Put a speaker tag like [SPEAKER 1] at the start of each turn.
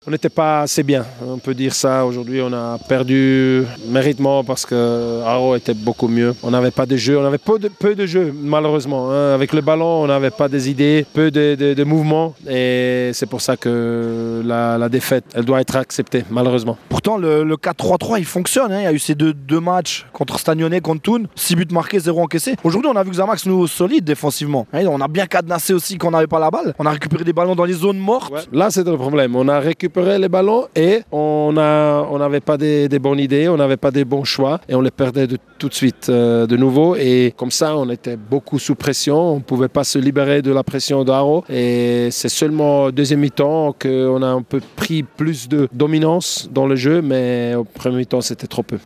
[SPEAKER 1] On n'était pas assez bien, on peut dire ça. Aujourd'hui, on a perdu méritement parce que Haro était beaucoup mieux. On n'avait pas de jeu, on avait peu de jeu, malheureusement. Avec le ballon, on n'avait pas des idées, peu de mouvements. Et c'est pour ça que la défaite, elle doit être acceptée, malheureusement.
[SPEAKER 2] Pourtant, le 4-3-3, il fonctionne. Il y a eu ces deux matchs contre Stagnone, contre Thun. 6 buts marqués, 0 encaissés. Aujourd'hui, on a vu Xamax nous solide défensivement. On a bien cadenassé aussi quand on n'avait pas la balle. On a récupéré des ballons dans les zones mortes.
[SPEAKER 1] Ouais. Là, c'est le problème. On a récupéré les ballons et on n'avait pas des bonnes idées, on n'avait pas des bons choix et on les perdait tout de suite de nouveau. Et comme ça, on était beaucoup sous pression. On ne pouvait pas se libérer de la pression d'Haro. Et c'est seulement au deuxième mi-temps qu'on a un peu pris plus de dominance dans le jeu, mais au premier mi-temps, c'était trop peu.